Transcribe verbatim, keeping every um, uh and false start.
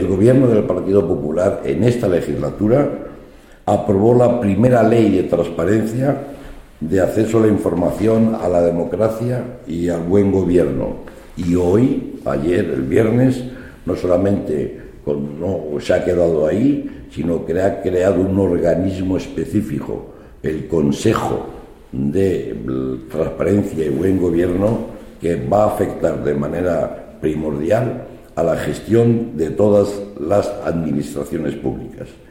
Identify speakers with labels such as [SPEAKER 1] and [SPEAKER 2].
[SPEAKER 1] El Gobierno del Partido Popular en esta legislatura aprobó la primera ley de transparencia de acceso a la información, a la democracia y al buen gobierno. Y hoy, ayer, el viernes, no solamente con, no se ha quedado ahí, sino que ha creado un organismo específico, el Consejo de Transparencia y Buen Gobierno, que va a afectar de manera primordial a la gestión de todas las administraciones públicas.